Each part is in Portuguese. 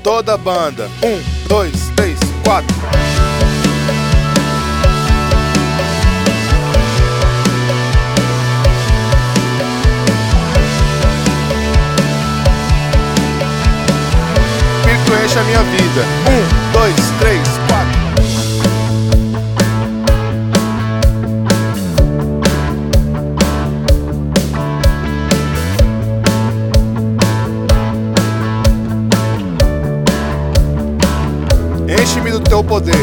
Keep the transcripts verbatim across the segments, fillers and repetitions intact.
toda a banda. Um, dois, três, quatro. Espírito enche a minha vida. Um, dois, três, quatro. Enche-me do teu poder.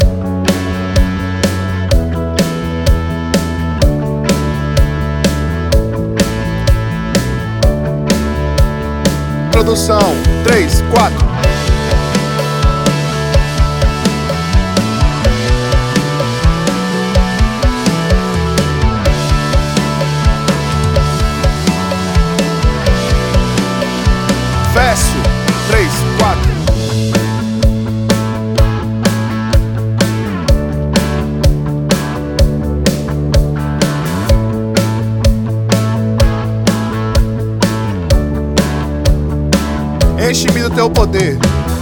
Produção, três, quatro. Verso, três, quatro. Enche-me do teu poder.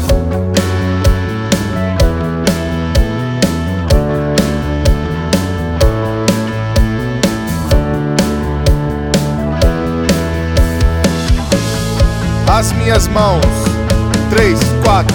As minhas mãos, três, quatro.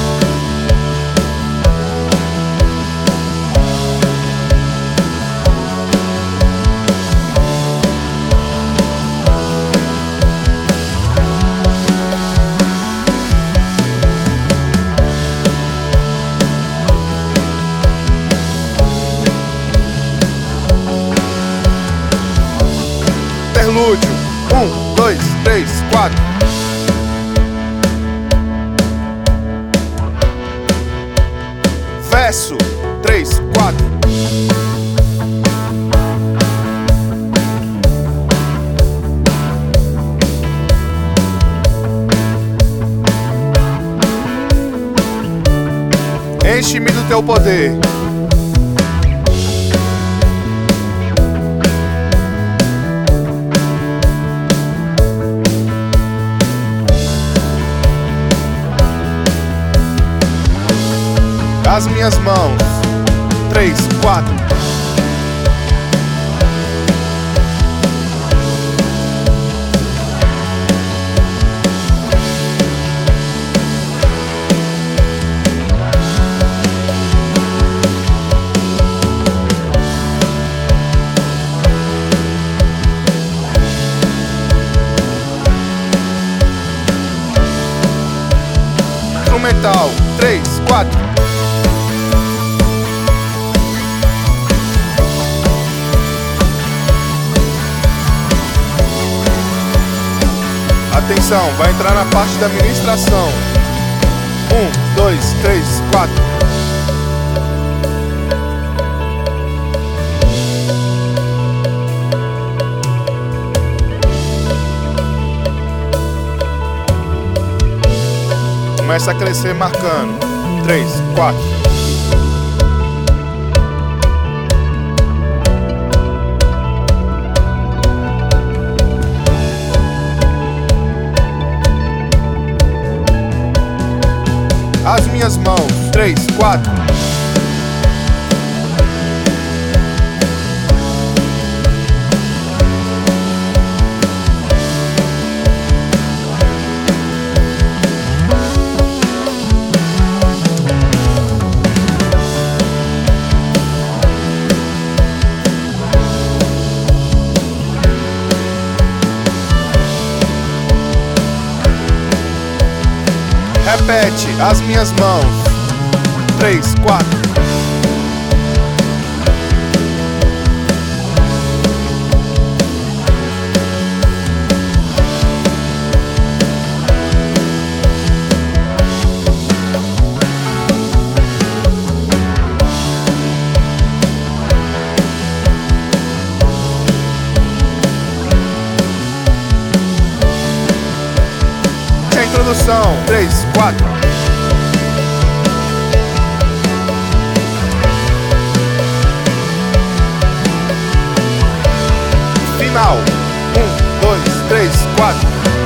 Interlúdio, um, dois, três, quatro. Verso, três, quatro. Enche-me do teu poder. As minhas mãos, três, quatro. Instrumental, três, quatro. Atenção, vai entrar na parte da ministração. Um, dois, três, quatro. Começa a crescer marcando. Três, quatro. As minhas mãos, três, quatro. Repete, as minhas mãos, três, quatro. Introdução, três, quatro. Final, um, dois, três, quatro.